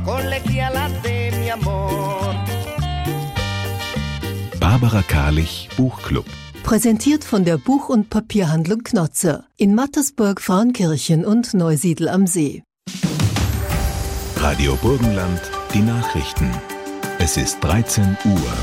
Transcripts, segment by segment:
colegiala de mi amor. Barbara Karlich Buchclub. Präsentiert von der Buch- und Papierhandlung Knotzer in Mattersburg, Frauenkirchen und Neusiedl am See. Radio Burgenland, die Nachrichten. Es ist 13 Uhr.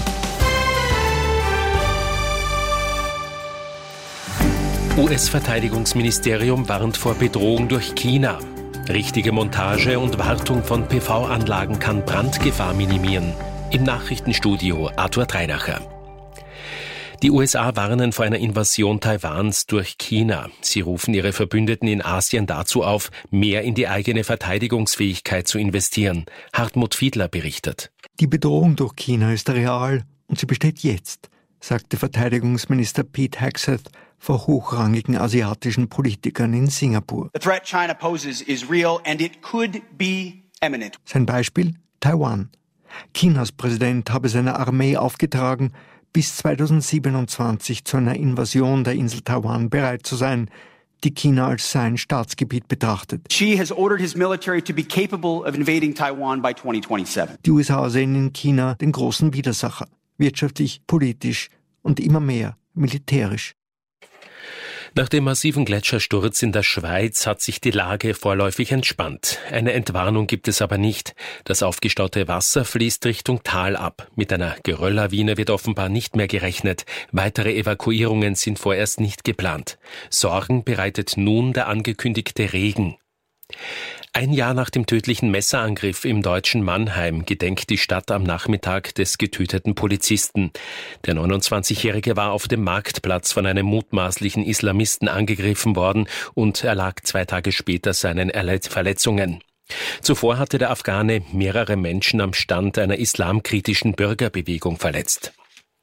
US-Verteidigungsministerium warnt vor Bedrohung durch China. Richtige Montage und Wartung von PV-Anlagen kann Brandgefahr minimieren. Im Nachrichtenstudio Arthur Dreinacher. Die USA warnen vor einer Invasion Taiwans durch China. Sie rufen ihre Verbündeten in Asien dazu auf, mehr in die eigene Verteidigungsfähigkeit zu investieren. Hartmut Fiedler berichtet. Die Bedrohung durch China ist real und sie besteht jetzt, sagte Verteidigungsminister Pete Hegseth vor hochrangigen asiatischen Politikern in Singapur. The threat China poses is real and it could be imminent. Sein Beispiel? Taiwan. Chinas Präsident habe seiner Armee aufgetragen, bis 2027 zu einer Invasion der Insel Taiwan bereit zu sein, die China als sein Staatsgebiet betrachtet. Xi has ordered his military to be capable of invading Taiwan by 2027. Die USA sehen in China den großen Widersacher, wirtschaftlich, politisch und immer mehr militärisch. Nach dem massiven Gletschersturz in der Schweiz hat sich die Lage vorläufig entspannt. Eine Entwarnung gibt es aber nicht. Das aufgestaute Wasser fließt Richtung Tal ab. Mit einer Gerölllawine wird offenbar nicht mehr gerechnet. Weitere Evakuierungen sind vorerst nicht geplant. Sorgen bereitet nun der angekündigte Regen. Ein Jahr nach dem tödlichen Messerangriff im deutschen Mannheim gedenkt die Stadt am Nachmittag des getöteten Polizisten. Der 29-Jährige war auf dem Marktplatz von einem mutmaßlichen Islamisten angegriffen worden und erlag 2 Tage später seinen Verletzungen. Zuvor hatte der Afghane mehrere Menschen am Stand einer islamkritischen Bürgerbewegung verletzt.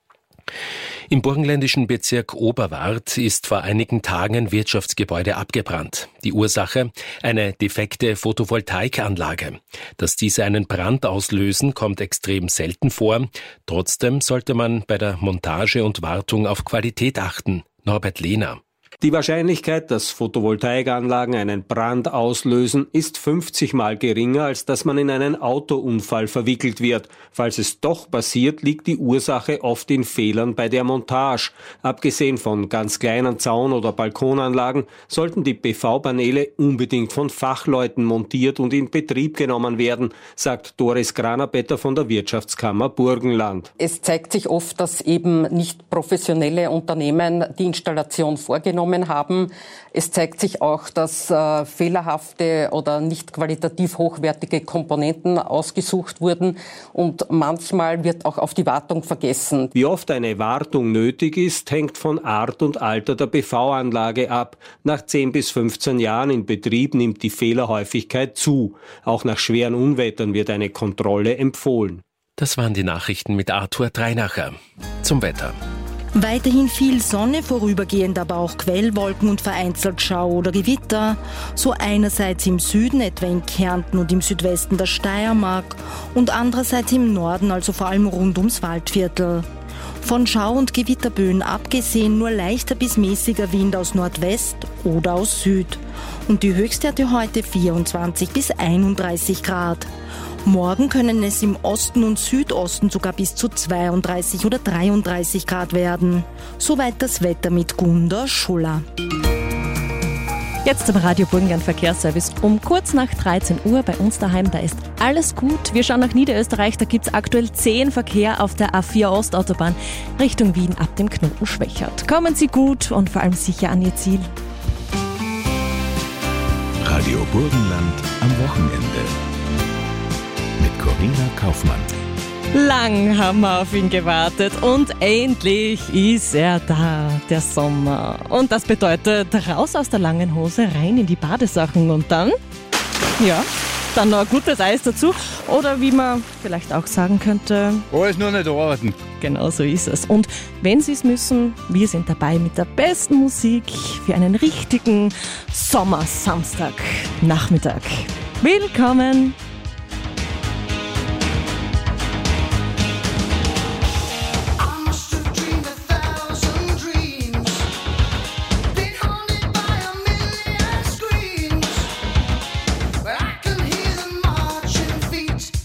Im burgenländischen Bezirk Oberwart ist vor einigen Tagen ein Wirtschaftsgebäude abgebrannt. Die Ursache? Eine defekte Photovoltaikanlage. Dass diese einen Brand auslösen, kommt extrem selten vor. Trotzdem sollte man bei der Montage und Wartung auf Qualität achten. Norbert Lehner. Die Wahrscheinlichkeit, dass Photovoltaikanlagen einen Brand auslösen, ist 50-mal geringer, als dass man in einen Autounfall verwickelt wird. Falls es doch passiert, liegt die Ursache oft in Fehlern bei der Montage. Abgesehen von ganz kleinen Zaun- oder Balkonanlagen sollten die PV-Paneele unbedingt von Fachleuten montiert und in Betrieb genommen werden, sagt Doris Granerbetter von der Wirtschaftskammer Burgenland. Es zeigt sich oft, dass eben nicht professionelle Unternehmen die Installation vorgenommen haben. Es zeigt sich auch, dass fehlerhafte oder nicht qualitativ hochwertige Komponenten ausgesucht wurden und manchmal wird auch auf die Wartung vergessen. Wie oft eine Wartung nötig ist, hängt von Art und Alter der PV-Anlage ab. Nach 10 bis 15 Jahren in Betrieb nimmt die Fehlerhäufigkeit zu. Auch nach schweren Unwettern wird eine Kontrolle empfohlen. Das waren die Nachrichten mit Arthur Dreinacher. Zum Wetter. Weiterhin viel Sonne, vorübergehend aber auch Quellwolken und vereinzelt Schau oder Gewitter. So einerseits im Süden, etwa in Kärnten und im Südwesten der Steiermark und andererseits im Norden, also vor allem rund ums Waldviertel. Von Schau- und Gewitterböen abgesehen nur leichter bis mäßiger Wind aus Nordwest oder aus Süd. Und die Höchstwerte heute 24 bis 31 Grad. Morgen können es im Osten und Südosten sogar bis zu 32 oder 33 Grad werden. Soweit das Wetter mit Gunda Schuller. Jetzt am Radio Burgenland Verkehrsservice um kurz nach 13 Uhr bei uns daheim. Da ist alles gut. Wir schauen nach Niederösterreich. Da gibt es aktuell 10 Verkehr auf der A4 Ostautobahn Richtung Wien ab dem Knoten Schwächert. Kommen Sie gut und vor allem sicher an Ihr Ziel. Radio Burgenland am Wochenende. Mit Corinna Kaufmann. Lang haben wir auf ihn gewartet und endlich ist er da, der Sommer. Und das bedeutet raus aus der langen Hose, rein in die Badesachen und dann, ja, dann noch ein gutes Eis dazu. Oder wie man vielleicht auch sagen könnte, alles nur nicht arbeiten. Genau so ist es. Und wenn Sie es müssen, wir sind dabei mit der besten Musik für einen richtigen Sommersamstagnachmittag. Willkommen! But I can hear the marching feet.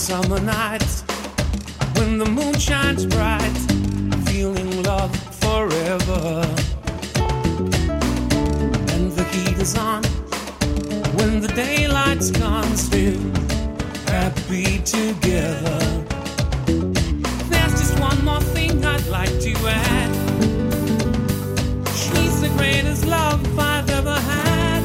summer nights when the moon shines bright, feeling love forever. And the heat is on when the daylight's gone, still happy together. There's just one more thing I'd like to add. She's the greatest love I've ever had.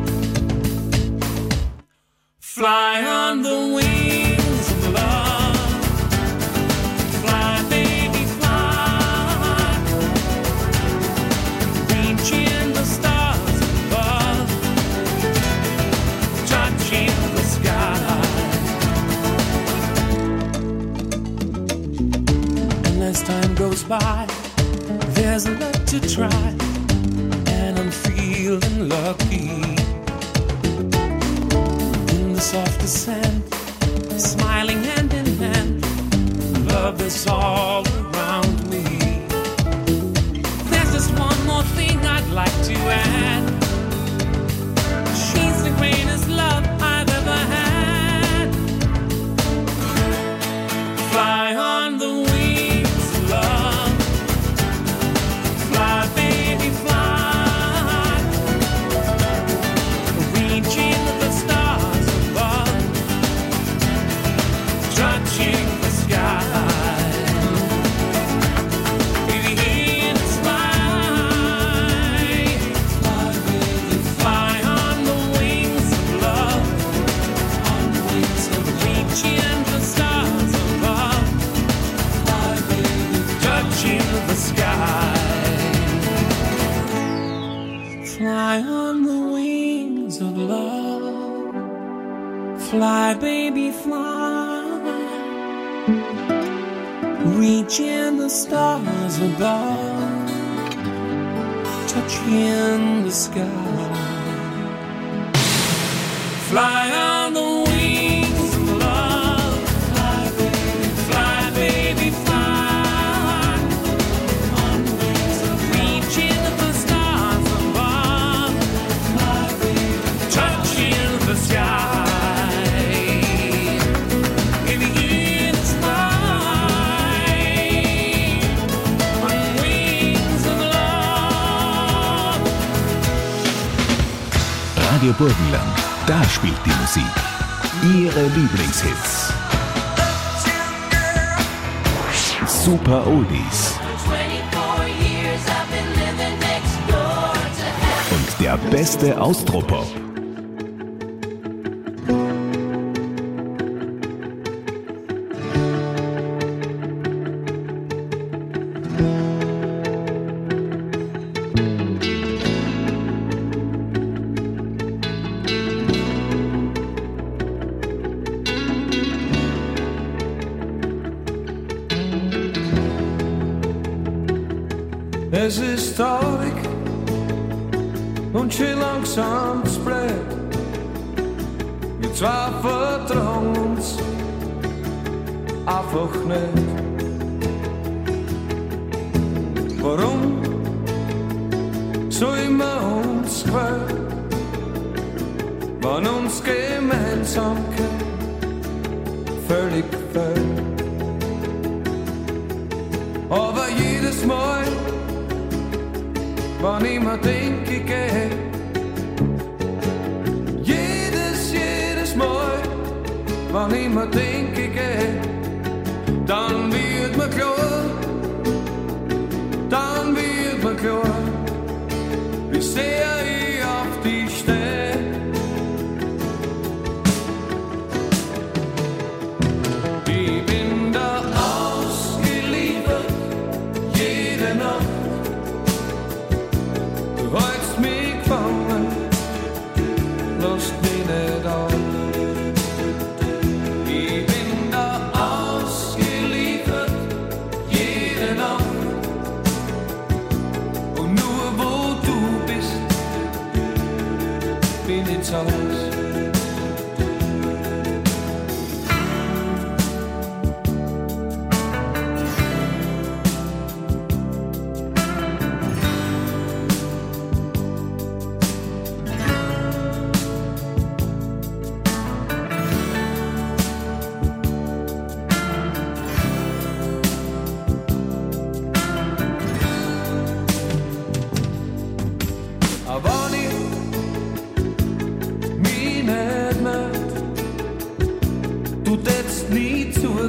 Fly on the wings of love. Fly, baby, fly. Reaching the stars above, touching the sky. And as time goes by, there's a lot to try, and I'm feeling lucky. Soft descent, smiling hand in hand, love is all around me. There's just one more thing I'd like to add. She's the greatest love I've ever had. Fly on the wings of love. Fly, baby, fly. Reaching the stars, touching the sky. Baby, in the sky. Fly, baby, fly on the wings of love. On the wings of reaching the stars above. Fly, baby, touching the sky. Fly on the wings of love. Fly, baby, fly. Reaching the stars above, touching the sky. Fly on the wings of love. Fly, baby, fly. On the wings of reaching the stars above. Fly, baby, touching the sky. Radio Burgenland, da spielt die Musik. Ihre Lieblingshits. Super Oldies. Und der beste Austropop. Es ist traurig und schön langsam spät. Wir zwei vertrauen uns einfach nicht. Warum soll man uns quälen, wenn uns Gemeinsamkeit völlig fehlt? Aber jedes Mal, wann ich mir denke, ich geh, jedes Mal, wann ich mir denke, ich geh, dann wird mir klar, wie sehr ich auf dich steh. Ich bin da ausgeliefert, jede Nacht. Du hältst mich gefangen, lasst mich nicht auf. Ich bin da ausgeliefert, jede Nacht. Und nur wo du bist, bin ich zu Hause.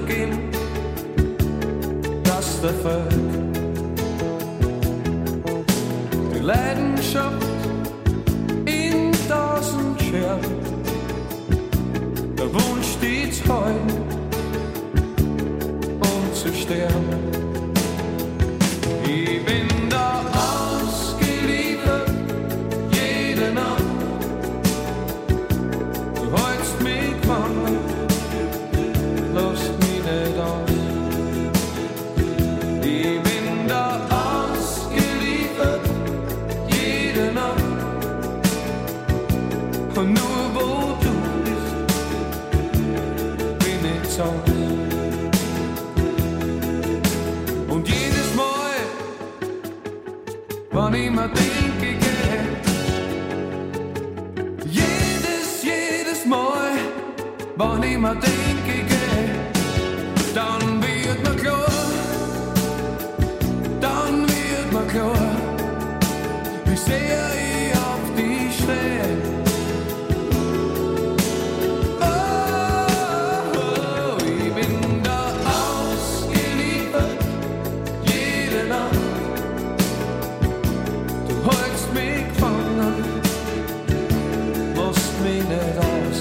zugeben, dass der Volk die Leidenschaft in 1000 Scherben, der Wunsch stets heulen, um zu sterben. Ich bin da ausgeliefert, jede Nacht. Du hältst mich gefangen, lasst mich nicht aus. Ich bin da ausgeliefert, jede Nacht. Und nur wo du bist, bin ich zu Hause. Und jedes Mal, wann ich mir denke, jedes Mal, wann ich mir denke, dann wird mir klar, wie sehr ich auf dich stehe. Oh, ich bin da ausgeliefert, jede Nacht. Du hältst mich gefangen, lässt mich nicht aus.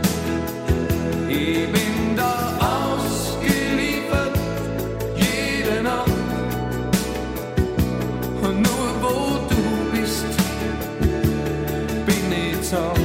Ich bin da ausgeliefert, jede Nacht. Und nur wo du bist, bin ich zu Hause.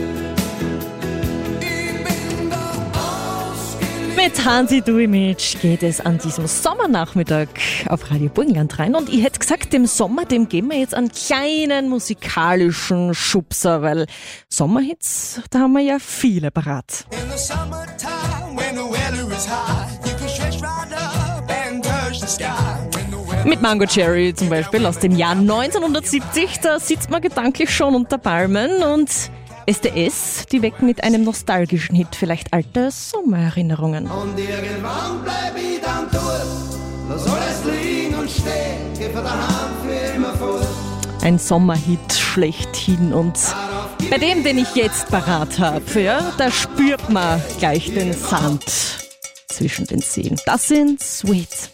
Ich bin da ausgeliefert. Mit Hansi Duimic geht es an diesem Sommernachmittag auf Radio Burgenland rein. Und ich hätte gesagt, dem Sommer, dem geben wir jetzt einen kleinen musikalischen Schubser, weil Sommerhits, da haben wir ja viele parat. In the summertime, when the weather is hot, you can stretch right up and touch the sky. Mit Mango Cherry zum Beispiel aus dem Jahr 1970, da sitzt man gedanklich schon unter Palmen und SDS, die wecken mit einem nostalgischen Hit vielleicht alte Sommererinnerungen. Und irgendwann bleib ich dann tot, lass alles liegen und stehen, geh von daheim für immer fort. Ein Sommerhit schlechthin und bei dem, den ich jetzt parat habe, ja, da spürt man gleich den Sand zwischen den Zehen. Das sind Sweet.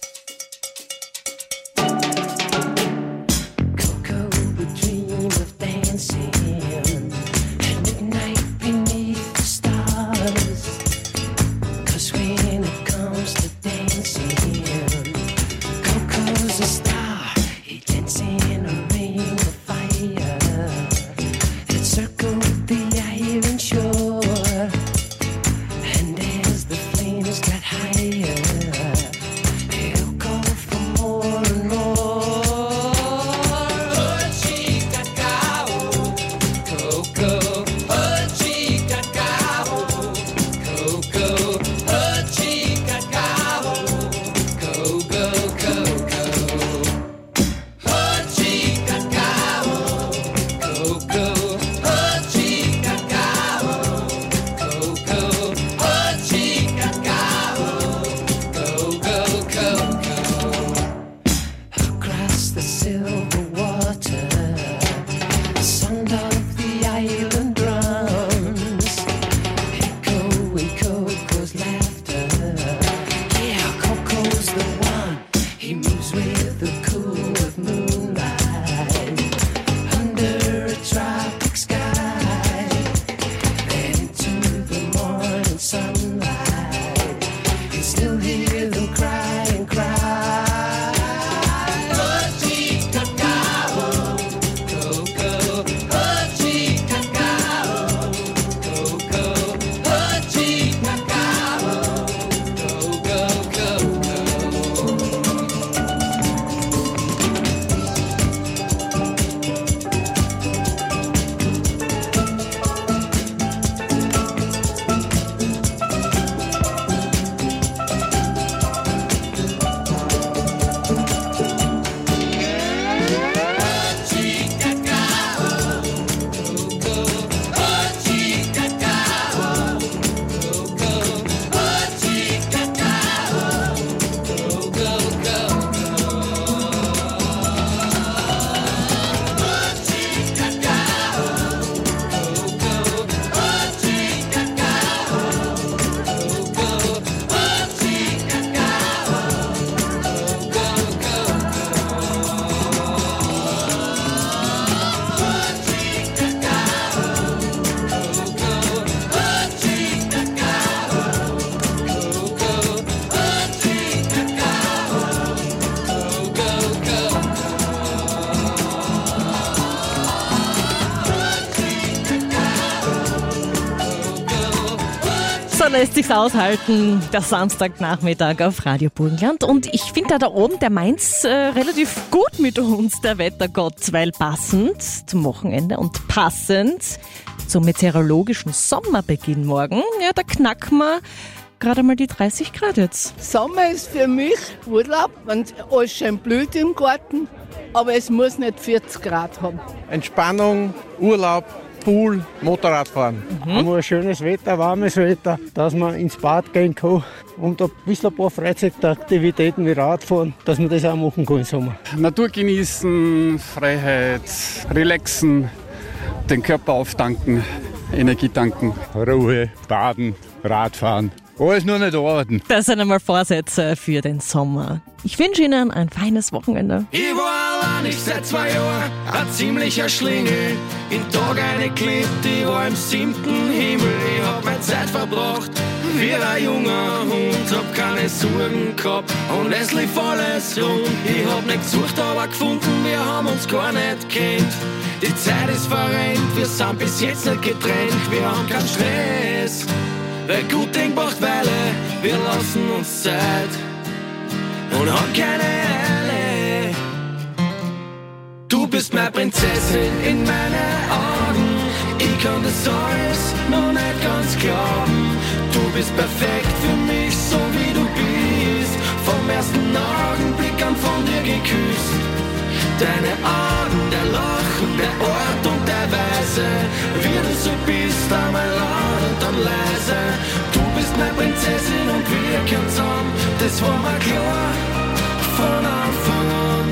lässt sich's aushalten, der Samstagnachmittag auf Radio Burgenland. Und ich finde da oben, der meint's relativ gut mit uns, der Wettergott, weil passend zum Wochenende und passend zum meteorologischen Sommerbeginn morgen, ja, da knacken wir gerade mal die 30 Grad jetzt. Sommer ist für mich Urlaub, wenn alles schön blüht im Garten, aber es muss nicht 40 Grad haben. Entspannung, Urlaub, Pool, Motorradfahren. Einmal ein schönes Wetter, warmes Wetter, dass man ins Bad gehen kann und ein bisschen ein paar Freizeitaktivitäten wie Radfahren, dass man das auch machen kann im Sommer. Natur genießen, Freiheit, relaxen, den Körper auftanken, Energie tanken. Ruhe, Baden, Radfahren. Alles nur nicht arbeiten. Das sind einmal Vorsätze für den Sommer. Ich wünsche Ihnen ein feines Wochenende. Ich war allein, ich seit 2 Jahren, ein ziemlicher Schlingel. In Tag eingeklebt, ich war im 7. Himmel. Ich hab meine Zeit verbracht wie ein junger Hund. Hab keine Sorgen gehabt und es lief alles rund. Ich hab nicht gesucht, aber gefunden, wir haben uns gar nicht kennt. Die Zeit ist verrennt, wir sind bis jetzt nicht getrennt. Wir haben keinen Stress, weil gut Ding braucht Weile. Wir lassen uns Zeit und haben keine Eile. Du bist meine Prinzessin in meinen Augen. Ich kann das alles noch nicht ganz glauben. Du bist perfekt für mich, so wie du bist. Vom ersten Augenblick an von dir geküsst. Deine Augen, der Lachen, der Ort und der Weise. Wie du so bist, einmal laut und dann leise. Du bist meine Prinzessin und wir können zusammen. Das war mir klar von Anfang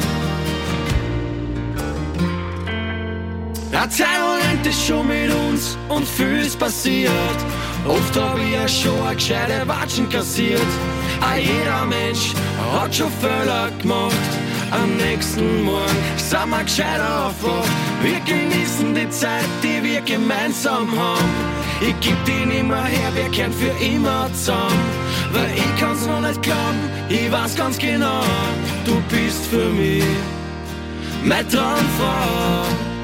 an. Eine Zeit rennt es schon mit uns und viel ist passiert. Oft hab ich ja schon eine gescheite Watschen kassiert. Auch jeder Mensch hat schon Fehler gemacht. Am nächsten Morgen sind wir gescheiter aufwacht. Wir genießen die Zeit, die wir gemeinsam haben. Ich geb die nimmer her, wir kehren für immer zusammen. Weil ich kann's noch nicht glauben, ich weiß ganz genau, du bist für mich meine Traumfrau.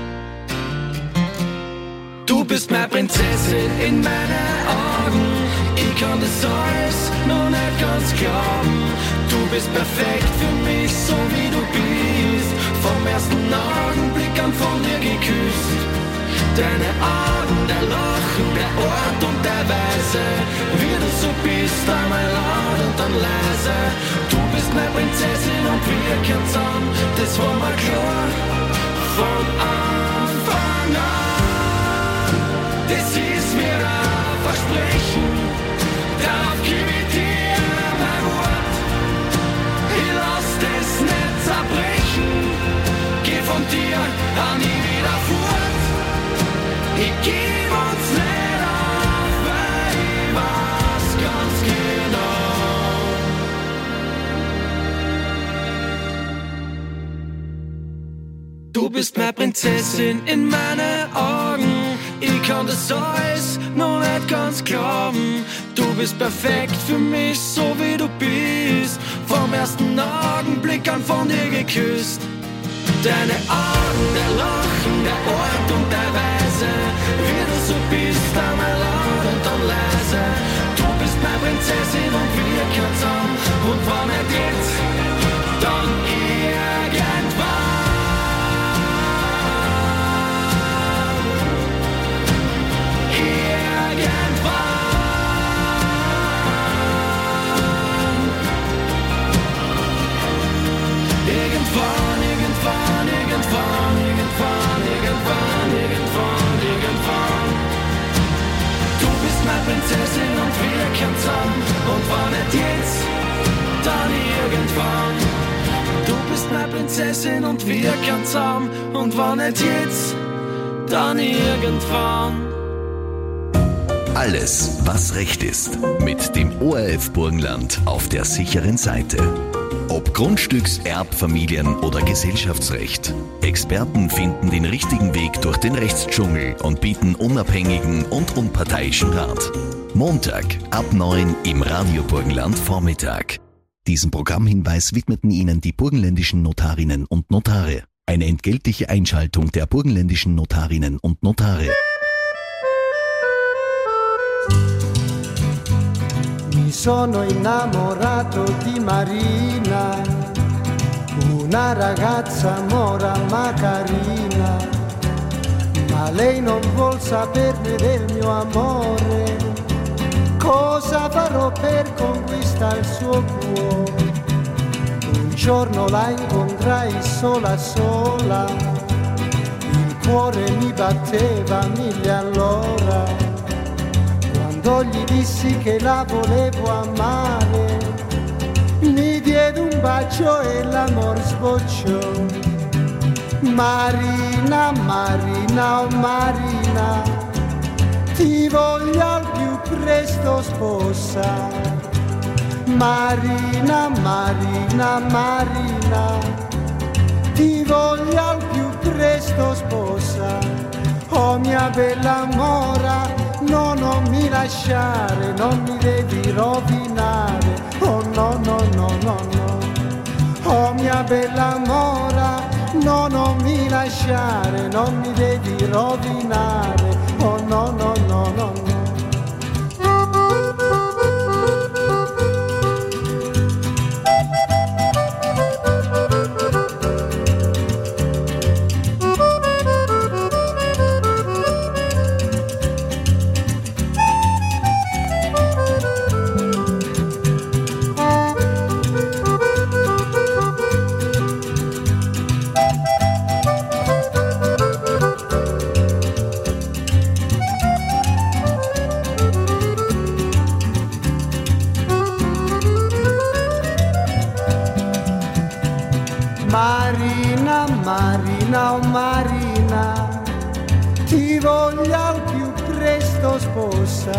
Du bist meine Prinzessin in meinen Augen. Ich kann das alles noch nicht ganz glauben. Du bist perfekt für mich, so wie du bist. Vom ersten Augenblick an von dir geküsst. Deine Augen, der Lachen, der Ort und der Weise. Wie du so bist, einmal laut und dann leise. Du bist meine Prinzessin und wir können zusammen. Das war mir klar von Anfang an. Das ist mir ein Versprechen, darauf gebe ich dir mein Wort. Ich lass das nicht zerbrechen, geh von dir auch nie wieder fort. Ich geb uns nicht auf, weil ich weiß ganz genau. Du bist meine Prinzessin in meinen Augen. Ich kann das alles noch nicht ganz glauben. Du bist perfekt für mich, so wie du bist. Vom ersten Augenblick an von dir geküsst. Deine Augen, der Lachen, der Ort und der Weise. Wie du so bist, einmal laut und dann leise. Du bist meine Prinzessin und wir können zusammen. Und wenn nicht jetzt, dann irgendwann. Irgendwann. Du bist meine Prinzessin und wir können zusammen. Und wenn nicht jetzt, dann irgendwann. Du bist meine Prinzessin und wir können zusammen. Und wenn nicht jetzt, dann irgendwann. Alles, was recht ist. Mit dem ORF Burgenland auf der sicheren Seite. Ob Grundstücks-, Erbfamilien- oder Gesellschaftsrecht. Experten finden den richtigen Weg durch den Rechtsdschungel und bieten unabhängigen und unparteiischen Rat. Montag ab 9 im Radio Burgenland Vormittag. Diesen Programmhinweis widmeten Ihnen die burgenländischen Notarinnen und Notare. Eine entgeltliche Einschaltung der burgenländischen Notarinnen und Notare. sono innamorato di Marina, una ragazza mora ma carina, ma lei non vuol saperne del mio amore. Cosa farò per conquistare il suo cuore? Un giorno la incontrai sola sola, il cuore mi batteva 1000 all'ora. Quando gli dissi che la volevo amare, mi diede un bacio e l'amor sbocciò. Marina, Marina, oh Marina, ti voglio al più presto sposa. Marina, Marina, Marina, ti voglio al più presto sposa. Oh mia bella mora, no, non mi lasciare, non mi devi rovinare. Oh no, no, no, no, no. Oh mia bella mora, no, non mi lasciare, non mi devi rovinare. Oh no, no, no, no, no. Marina, Marina, oh Marina, ti voglio al più presto sposa.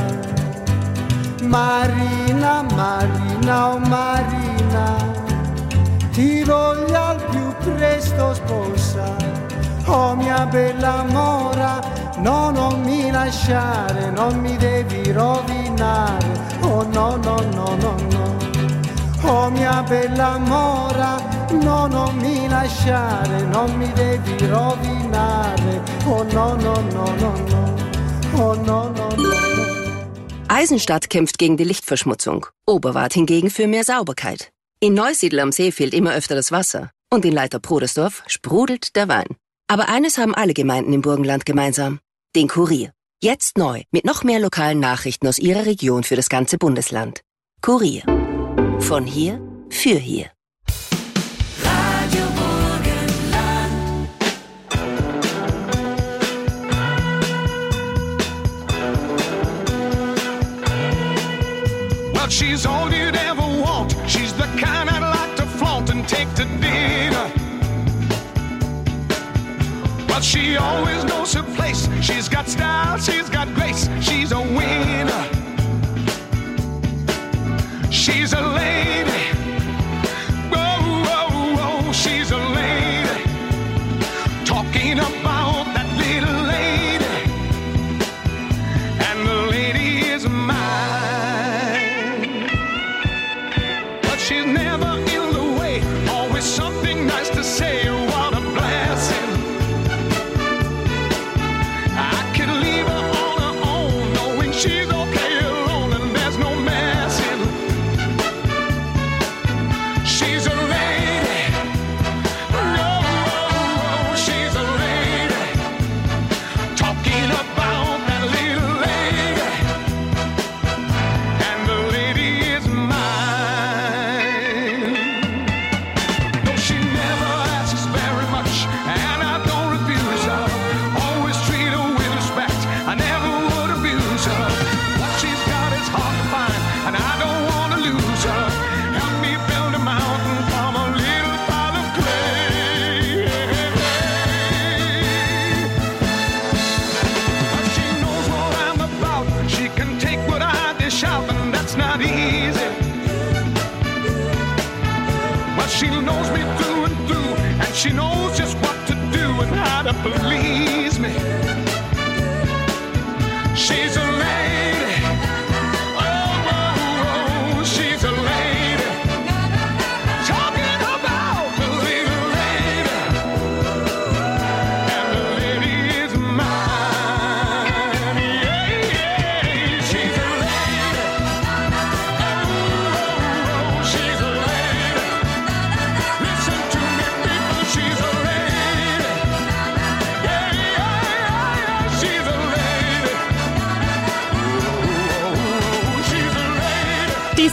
Marina, Marina, oh Marina, ti voglio al più presto sposa. Oh mia bella mora, no, non mi lasciare, non mi devi rovinare. Oh no, no, no, no, no. Oh mia bella mora, no, non mi lasciare, non mi devi rovinare. Oh no, no, no, no, no. Oh no, no, no, no. Eisenstadt kämpft gegen die Lichtverschmutzung. Oberwart hingegen für mehr Sauberkeit. In Neusiedl am See fehlt immer öfter das Wasser. Und in Leiter-Prodersdorf sprudelt der Wein. Aber eines haben alle Gemeinden im Burgenland gemeinsam: den Kurier. Jetzt neu, mit noch mehr lokalen Nachrichten aus ihrer Region für das ganze Bundesland. Kurier. Von hier für hier. Radio Burgenland. Well, she's all you'd ever want. She's the kind I'd like to flaunt and take to dinner. Well, she always knows her place. She's got style, she's got grace. She's a winner. She's a lady. Whoa, whoa, whoa. She's a lady. Talking about that little lady. And the lady is mine. But she's never in the way. Always something nice to say. What a blessing. I could leave her on her own, knowing she's okay alone and there's no messing. She's a lady. No, she's a lady. Talking about that little lady. And the lady is mine. No, she never asks very much, and I don't refuse her. Always treat her with respect. I never would abuse her. What she's got is hard to find, and I don't want to lose her. Help me build a mountain from a little pile of clay. But she knows what I'm about. She can take what I dish out, and that's not easy. But she knows me through and through, and she knows just what to do and how to please me. She's a lady. Oh, oh, oh, she's a lady. Talking about the little lady. And the lady is mine. Yeah, yeah. She's a lady. Oh,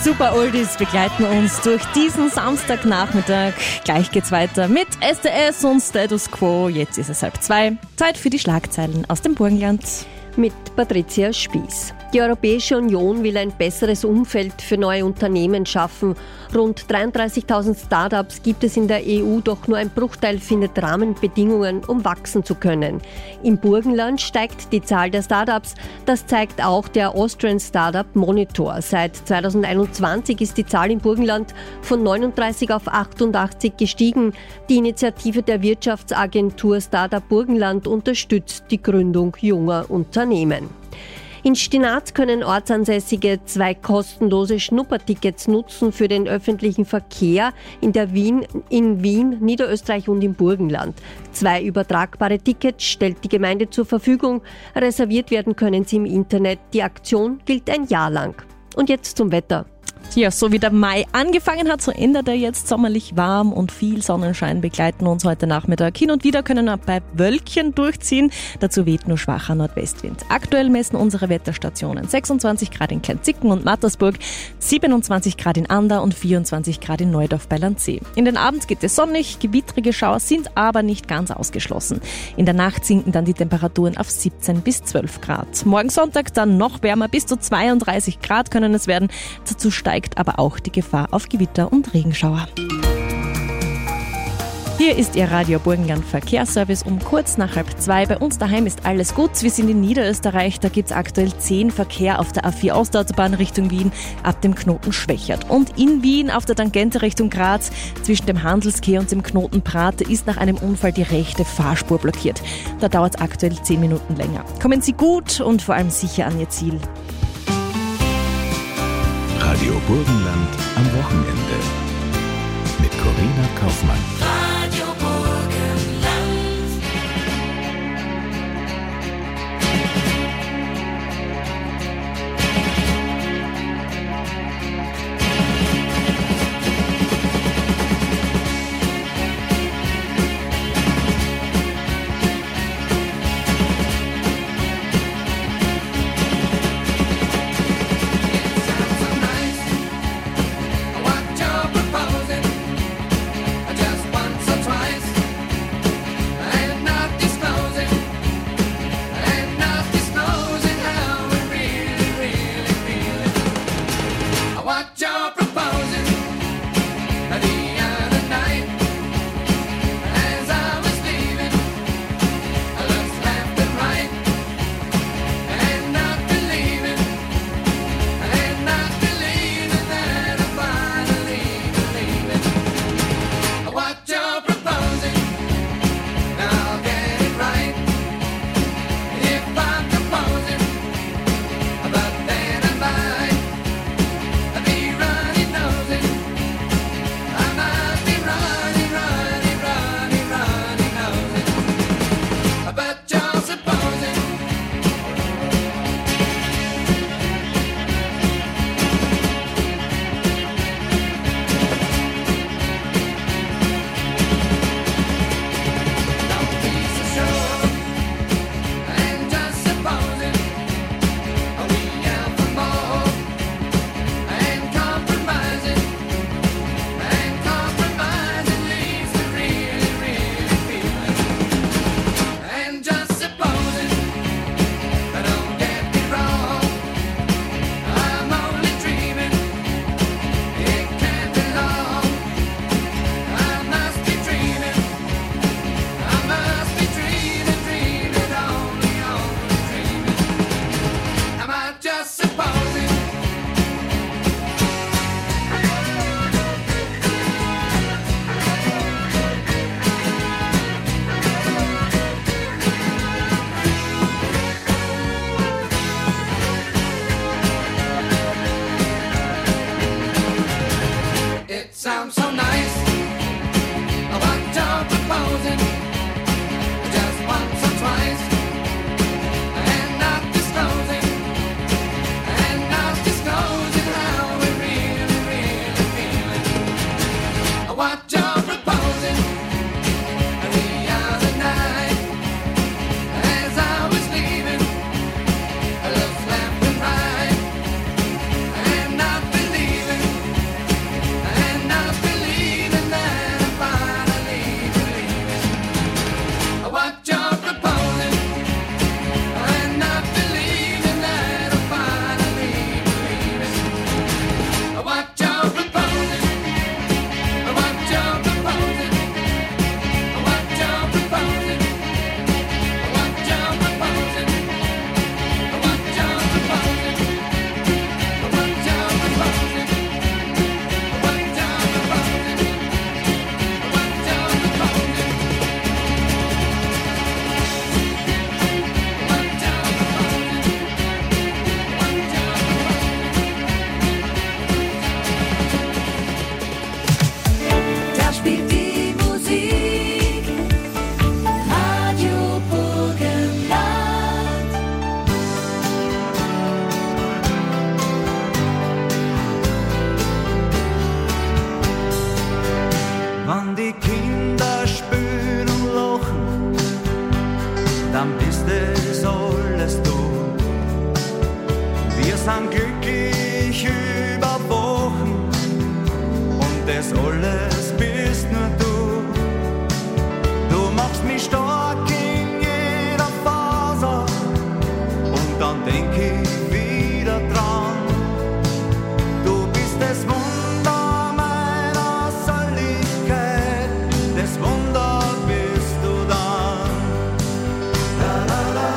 Super Oldies begleiten uns durch diesen Samstagnachmittag. Gleich geht's weiter mit STS und Status Quo. Jetzt ist es 1:30. Zeit für die Schlagzeilen aus dem Burgenland. Mit Patricia Spieß. Die Europäische Union will ein besseres Umfeld für neue Unternehmen schaffen. Rund 33.000 Startups gibt es in der EU, doch nur ein Bruchteil findet Rahmenbedingungen, um wachsen zu können. Im Burgenland steigt die Zahl der Startups. Das zeigt auch der Austrian Startup Monitor. Seit 2021 ist die Zahl im Burgenland von 39 auf 88 gestiegen. Die Initiative der Wirtschaftsagentur Startup Burgenland unterstützt die Gründung junger Unternehmen. In Stinaz können Ortsansässige 2 kostenlose Schnuppertickets nutzen für den öffentlichen Verkehr in Wien, Niederösterreich und im Burgenland. 2 übertragbare Tickets stellt die Gemeinde zur Verfügung. Reserviert werden können sie im Internet. Die Aktion gilt ein Jahr lang. Und jetzt zum Wetter. Ja, so wie der Mai angefangen hat, so endet er jetzt sommerlich warm und viel Sonnenschein begleiten uns heute Nachmittag. Hin und wieder können bei Wölkchen durchziehen, dazu weht nur schwacher Nordwestwind. Aktuell messen unsere Wetterstationen 26 Grad in Kleinzicken und Mattersburg, 27 Grad in Ander und 24 Grad in Neudorf bei Landsee. In den Abend geht es sonnig, gewittrige Schauer sind aber nicht ganz ausgeschlossen. In der Nacht sinken dann die Temperaturen auf 17 bis 12 Grad. Morgen Sonntag dann noch wärmer, bis zu 32 Grad können es werden. Dazu steigt aber auch die Gefahr auf Gewitter und Regenschauer. Hier ist Ihr Radio Burgenland Verkehrsservice um kurz nach 1:30. Bei uns daheim ist alles gut. Wir sind in Niederösterreich, da gibt es aktuell 10 Verkehr auf der A4 Ostautobahn Richtung Wien ab dem Knoten Schwächert. Und in Wien auf der Tangente Richtung Graz zwischen dem Handelskeh und dem Knoten Prate ist nach einem Unfall die rechte Fahrspur blockiert. Da dauert es aktuell 10 Minuten länger. Kommen Sie gut und vor allem sicher an Ihr Ziel. Radio Burgenland am Wochenende. Mit Corinna Kaufmann. Radio Burgenland. What you're proposing, just sind glücklich über Wochen und das alles bist nur du. Du machst mich stark in jeder Faser und dann denk ich wieder dran. Du bist das Wunder meiner Seligkeit, das Wunder bist du dann. La, la, la,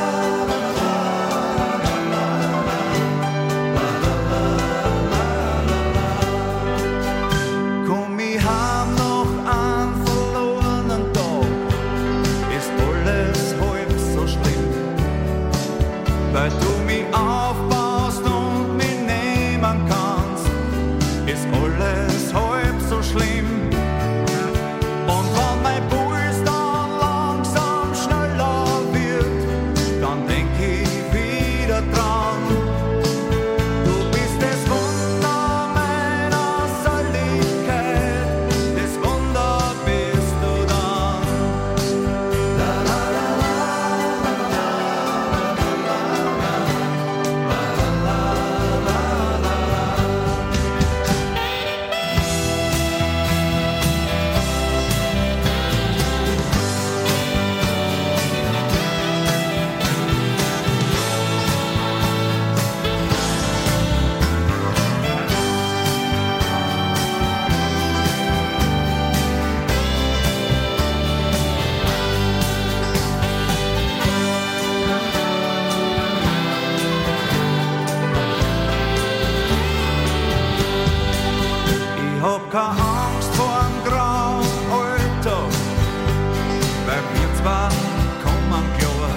komm, ich hab noch einen verlorenen Tag, ist alles halb so schlimm, weil du mich aufbaust und mich nehmen kannst, ist alles halb so schlimm. Und wenn mein Puls dann langsam schneller wird, dann denk ich wieder dran. Du bist das Wunder meiner Seligkeit, das Wunder bist du dann. La, la, la, ich hab keine Angst vor dem grauen Alltag, weil wir zwar kommen klar.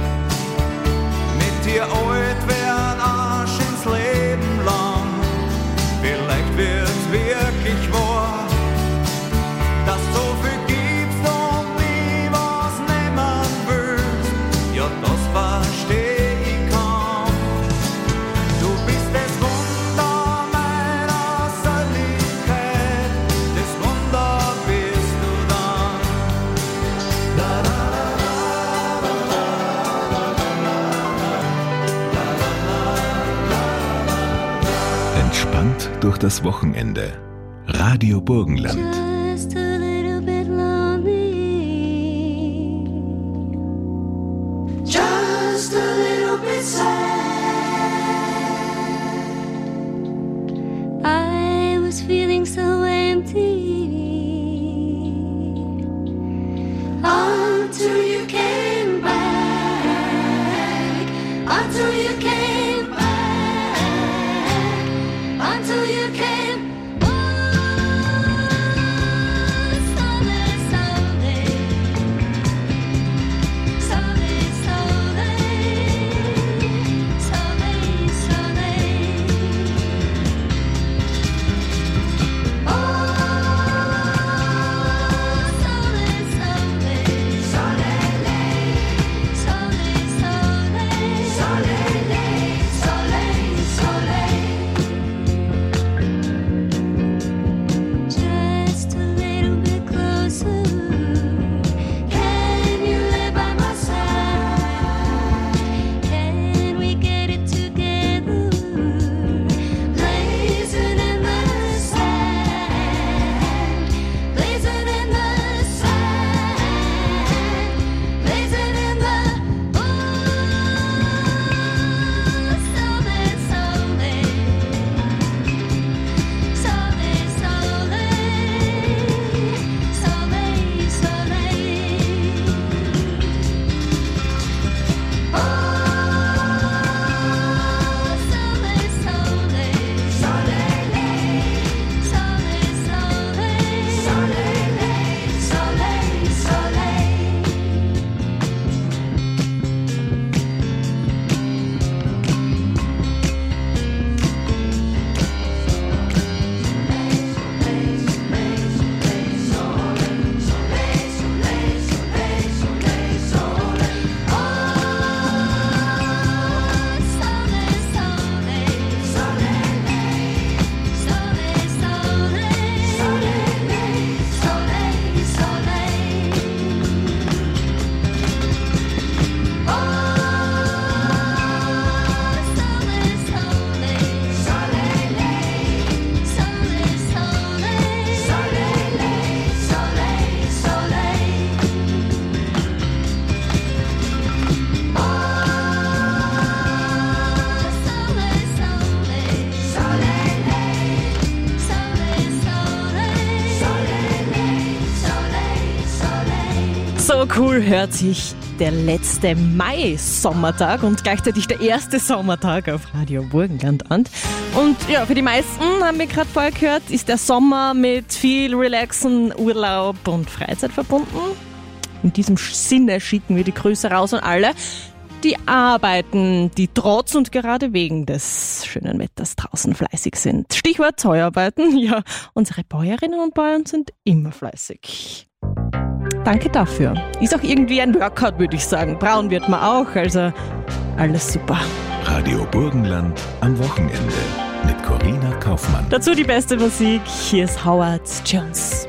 Mit dir alt werden ein schönes Leben lang. Vielleicht wird's wirklich wahr, dass so viel gibst und nie was nehmen willst. Ja, das versteh ich kaum. Du bist das Wunder meiner Seligkeit, das Wunder bist du dann. La, la, Entspannt durch das Wochenende. Radio Burgenland. Just a little bit lonely, just a little bit sad. I was feeling so empty until you came back, until you came back, until you came. Solele, So cool hört sich der letzte Mai-Sommertag und gleichzeitig der erste Sommertag auf Radio Burgenland an. Und ja, für die meisten, haben wir gerade vorher gehört, ist der Sommer mit viel Relaxen, Urlaub und Freizeit verbunden. In diesem Sinne schicken wir die Grüße raus an alle, die arbeiten, die trotz und gerade wegen des schönen Wetters draußen fleißig sind. Stichwort Heuarbeiten. Ja, unsere Bäuerinnen und Bauern sind immer fleißig. Danke dafür. Ist auch irgendwie ein Workout, würde ich sagen. Braun wird man auch, also alles super. Radio Burgenland am Wochenende mit Corinna Kaufmann. Dazu die beste Musik. Hier ist Howard Jones.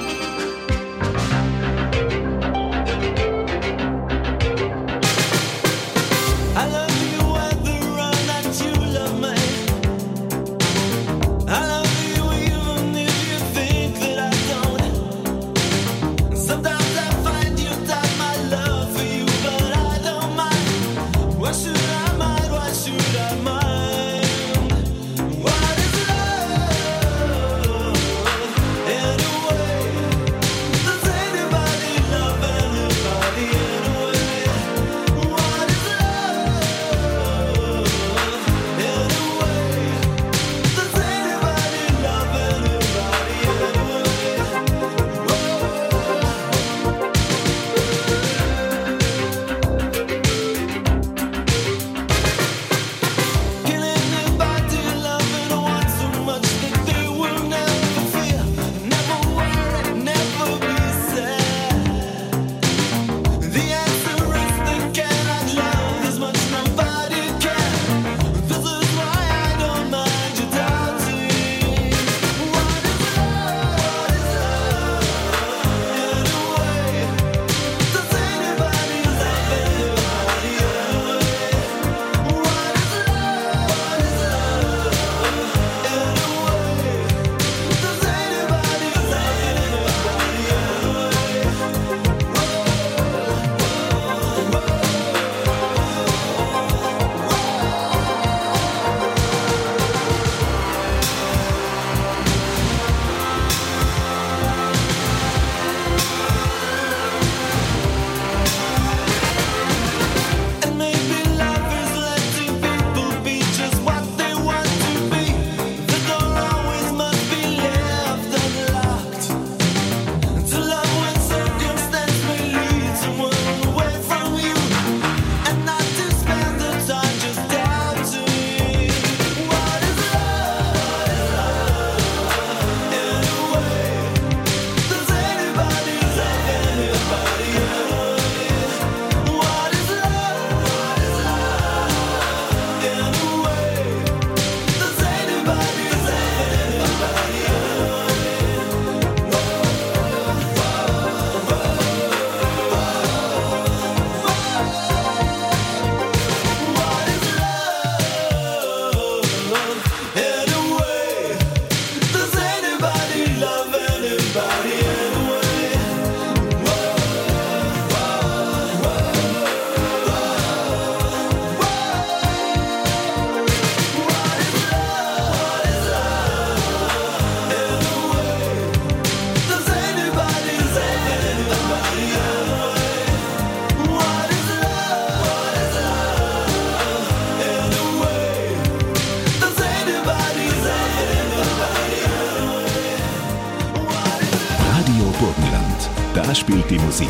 Burgenland. Da spielt die Musik.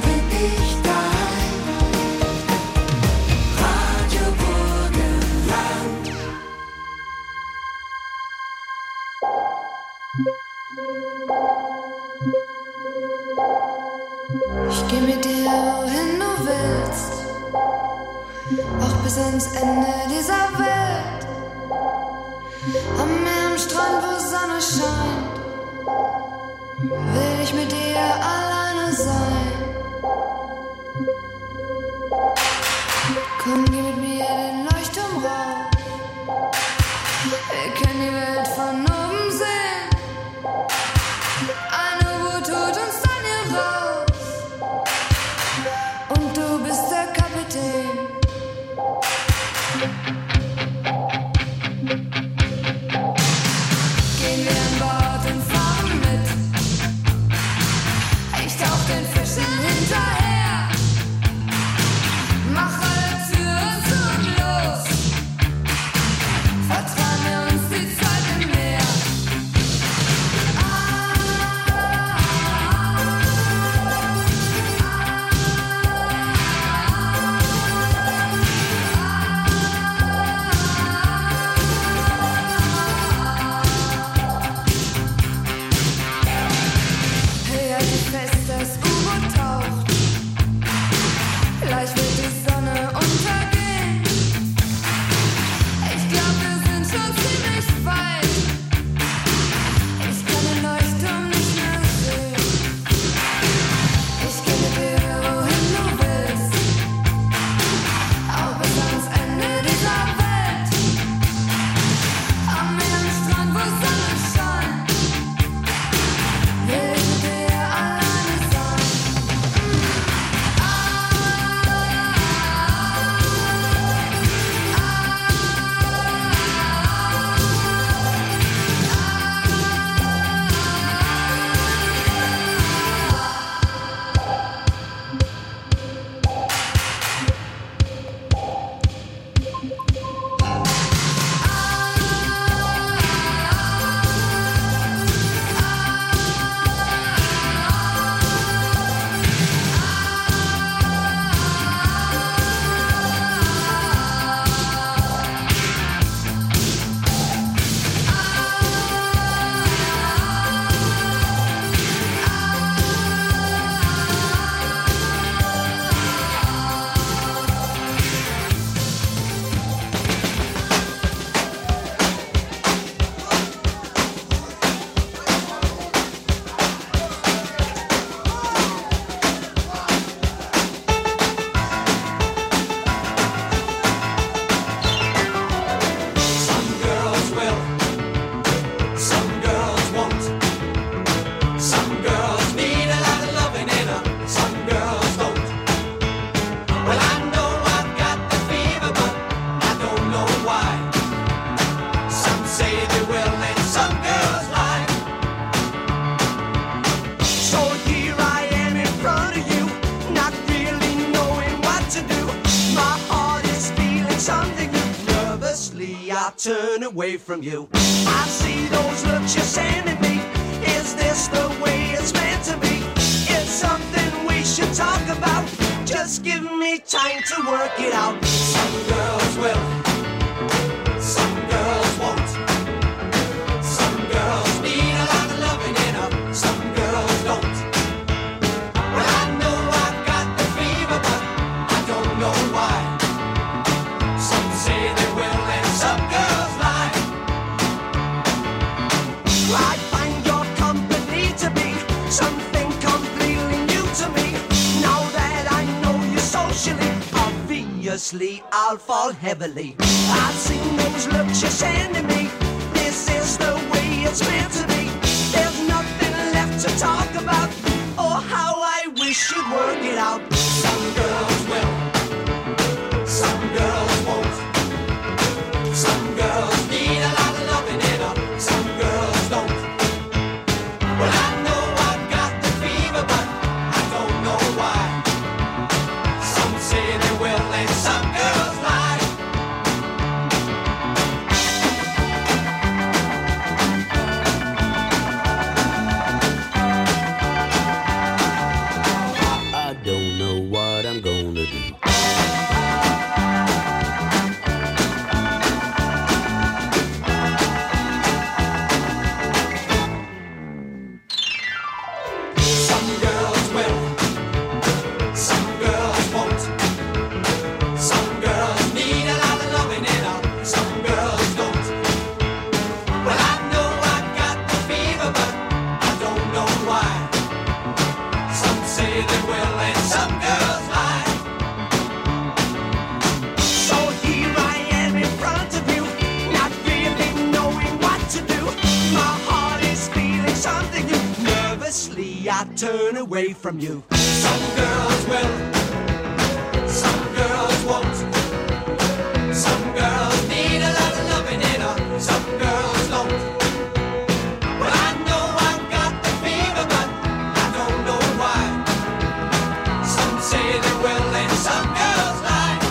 Ich geh mit dir, wohin du willst, auch bis ans Ende dieser Welt. Am Meer, am Strand, wo Sonne scheint, will ich mit dir alleine sein. Komm, geh mit mir den Leuchtturm rauf, wir können die Welt von oben sehen. Ein U-Boot holt uns dann hier raus und du bist der Kapitän. Gehen wir an Bord und fahren mit, ich tauch den Fischen hinterher. Turn away from you. I see those looks you're sending me. Is this the way it's meant to be? It's something we should talk about. Just give me time to work it out. Some girls will, some girls won't. Some girls need a lot of loving in them, some girls don't. Well, I know I've got the fever, but I don't know why. Some say they will and some girls. I find your company to be something completely new to me. Now that I know you socially, obviously I'll fall heavily. I've seen those looks you're sending me. This is the way it's meant to be. There's nothing left to talk about. Oh, how I wish you'd work it out. Some girls will, some girls won't. Some girls need a lot of loving in them, some girls don't. Well, I know I've got the fever, but I don't know why. Some say they will and some girls lie. I don't know what I'm gonna do. I turn away from you. Some girls will, some girls won't. Some girls need a lot of loving in her, some girls don't. Well, I know I've got the fever, but I don't know why. Some say they will and some girls lie.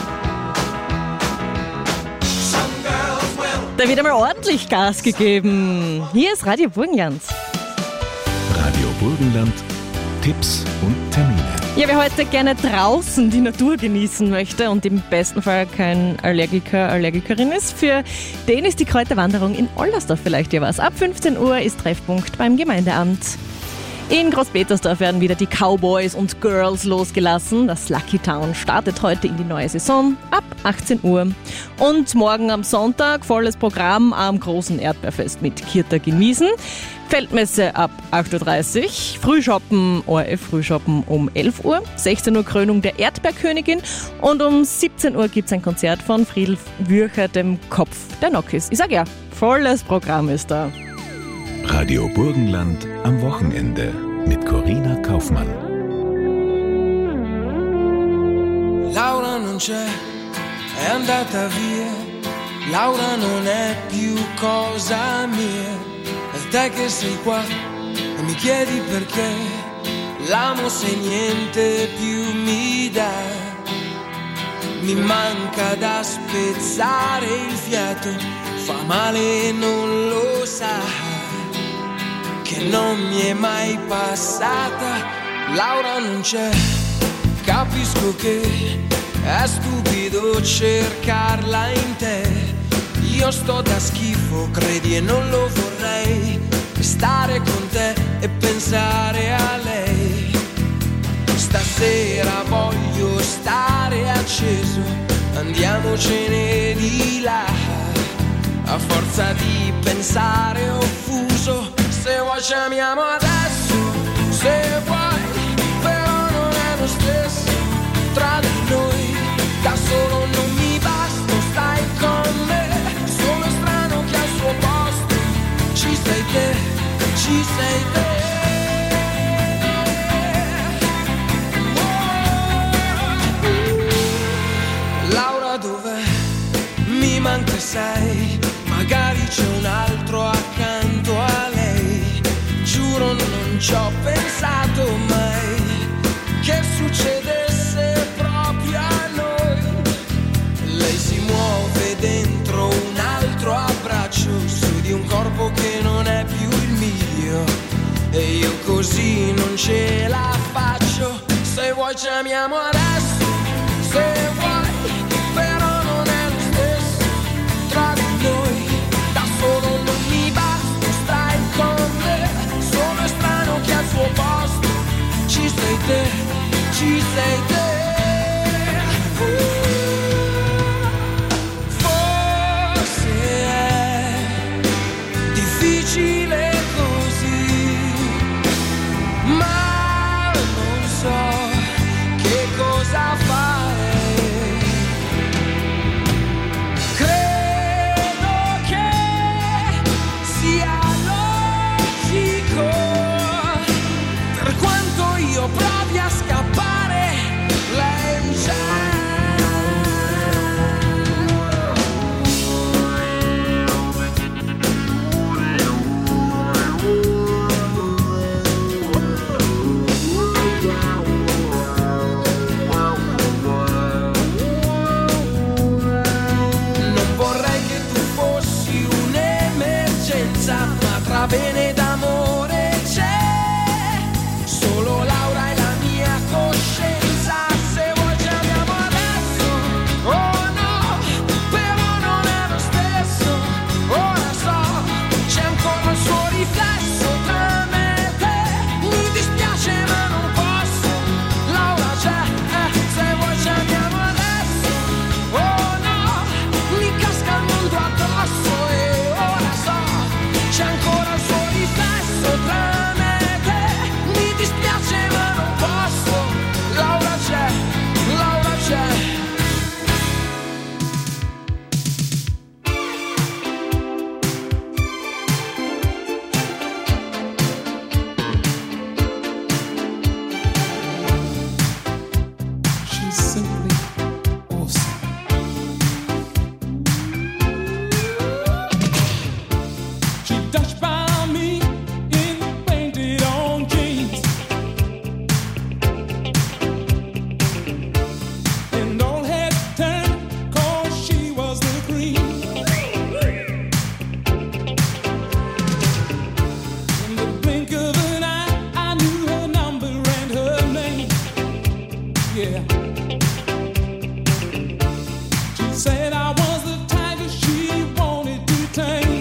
Some girls will. Da wird einmal ordentlich Gas gegeben. Hier ist Radio Burgenland. Radio Burgenland, Tipps und Termine. Ja, wer heute gerne draußen die Natur genießen möchte und im besten Fall kein Allergiker, Allergikerin ist, für den ist die Kräuterwanderung in Ollersdorf vielleicht ja was. Ab 15 Uhr ist Treffpunkt beim Gemeindeamt. In Großpetersdorf werden wieder die Cowboys und Girls losgelassen. Das Lucky Town startet heute in die neue Saison ab 18 Uhr. Und morgen am Sonntag volles Programm am großen Erdbeerfest mit Kirtag in Wiesen. Feldmesse ab 8.30 Uhr, Frühschoppen, ORF Frühschoppen um 11 Uhr, 16 Uhr Krönung der Erdbeerkönigin und um 17 Uhr gibt es ein Konzert von Friedl Würcher, dem Kopf der Nokis. Ich sag ja, volles Programm ist da. Radio Burgenland am Wochenende mit Corina Kaufmann. Laura non c'è, è andata via. Laura non è più cosa mia. E te che sei qua e mi chiedi perché l'amo se niente più mi dà. mi manca da spezzare il fiato, fa male e non lo sa, che non mi è mai passata. Laura non c'è, capisco che è stupido cercarla in te. Io sto da schifo, credi, e non lo vorrei, stare con te e pensare a lei. Stasera voglio stare acceso, andiamocene di là, a forza di pensare offuso. Se vuoi ci amiamo adesso, se vuoi, però non è lo stesso tra di noi. Da solo non mi basta, stai con me. Sono strano che al suo posto ci sei te, ci sei te. Laura dov'è? Mi manca, sai, magari c'è un altro accanto a lei. Giuro non ci ho pensato mai che succedesse proprio a noi. Lei si muove dentro un altro abbraccio, su di un corpo che non è più il mio, e io così non ce la faccio. Se vuoi ci amiamo adesso, se vuoi, però non è lo stesso tra di noi. Da solo non mi basta, stai con me. Sono strano che al suo posto ci sei te, ci sei te. Forse è difficile così, ma non so che cosa fare. Credo che sia logico, per quanto io provi a scappare, lei c'è. Non vorrei che tu fossi un'emergenza, ma tra bene ed amore c'è solo Laura e la mia coscienza. Se vuoi ci amiamo adesso, oh no, però non è lo stesso. Ora so, c'è ancora il suo riflesso tra me e te. Mi dispiace ma non posso, Laura c'è, se vuoi ci amiamo adesso, oh no, mi casca il mondo addosso. E ora so, c'è ancora il suo riflesso tra me e te. Mi dispiace ma non posso, Laura c'è, Laura c'è. She's simply awesome. She touched by me in painted on jeans, and all heads turned 'cause she was the queen. In the blink of an eye, I knew her number and her name. Yeah. She said I was the tiger she wanted to tame.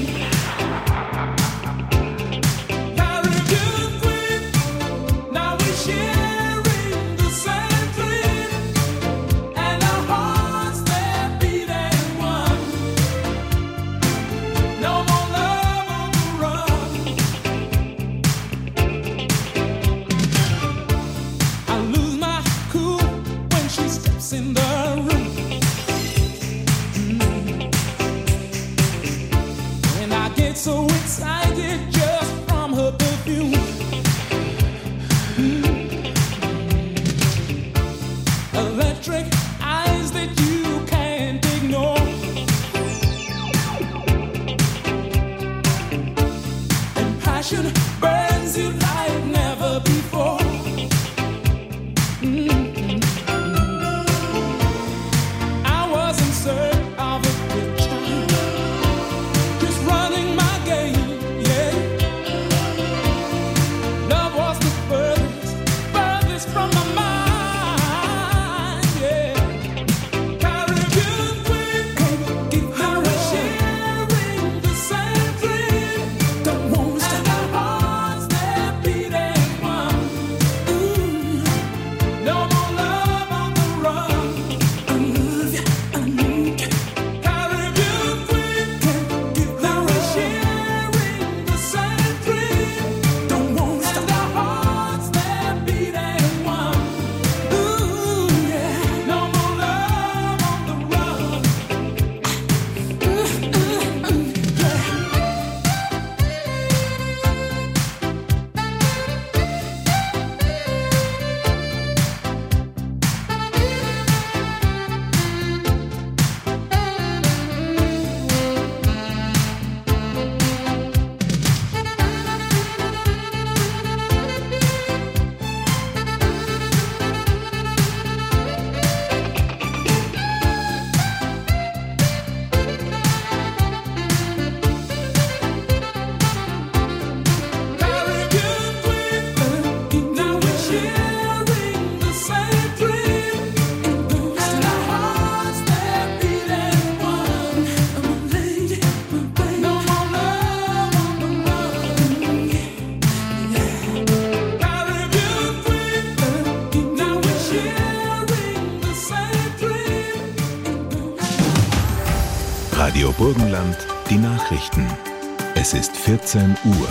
Now if you're free, now we're sharing the same dream, and our hearts they're beating one. No more love on the run. I lose my cool when she steps in the room. And I get so excited just from her perfume. Electric eyes that you can't ignore. And passion burns you like never before. Radio Burgenland, die Nachrichten. Es ist 14 Uhr.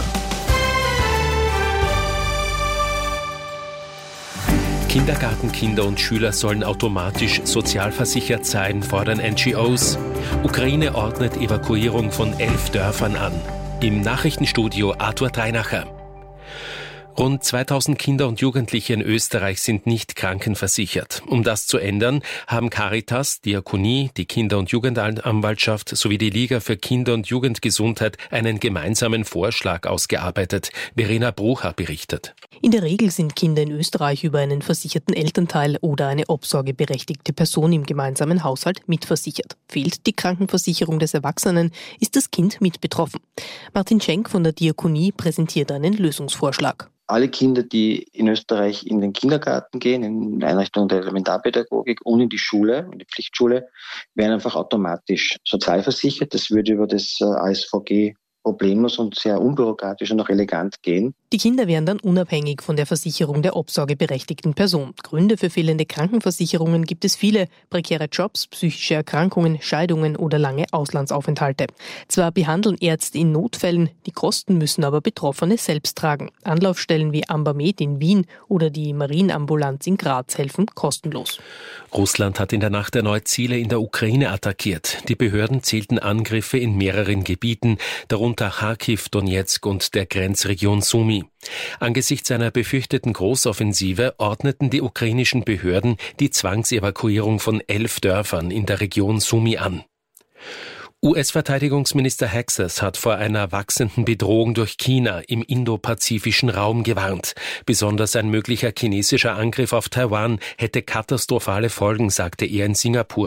Kindergartenkinder und Schüler sollen automatisch sozialversichert sein, fordern NGOs. Ukraine ordnet Evakuierung von 11 Dörfern an. Im Nachrichtenstudio Arthur Dreinacher. Rund 2000 Kinder und Jugendliche in Österreich sind nicht krankenversichert. Um das zu ändern, haben Caritas, Diakonie, die Kinder- und Jugendanwaltschaft sowie die Liga für Kinder- und Jugendgesundheit einen gemeinsamen Vorschlag ausgearbeitet. Verena Brucher berichtet. In der Regel sind Kinder in Österreich über einen versicherten Elternteil oder eine obsorgeberechtigte Person im gemeinsamen Haushalt mitversichert. Fehlt die Krankenversicherung des Erwachsenen, ist das Kind mit betroffen. Martin Schenk von der Diakonie präsentiert einen Lösungsvorschlag. Alle Kinder, die in Österreich in den Kindergarten gehen, in Einrichtungen der Elementarpädagogik und in die Schule, in die Pflichtschule, werden einfach automatisch sozialversichert. Das würde über das ASVG problemlos und sehr unbürokratisch und auch elegant gehen. Die Kinder wären dann unabhängig von der Versicherung der obsorgeberechtigten Person. Gründe für fehlende Krankenversicherungen gibt es viele: prekäre Jobs, psychische Erkrankungen, Scheidungen oder lange Auslandsaufenthalte. Zwar behandeln Ärzte in Notfällen, die Kosten müssen aber Betroffene selbst tragen. Anlaufstellen wie Ambermed in Wien oder die Marienambulanz in Graz helfen kostenlos. Russland hat in der Nacht erneut Ziele in der Ukraine attackiert. Die Behörden zählten Angriffe in mehreren Gebieten, darunter Kharkiv, Donetsk und der Grenzregion Sumy. Angesichts einer befürchteten Großoffensive ordneten die ukrainischen Behörden die Zwangsevakuierung von 11 Dörfern in der Region Sumy an. US-Verteidigungsminister Haxas hat vor einer wachsenden Bedrohung durch China im indopazifischen Raum gewarnt. Besonders ein möglicher chinesischer Angriff auf Taiwan hätte katastrophale Folgen, sagte er in Singapur.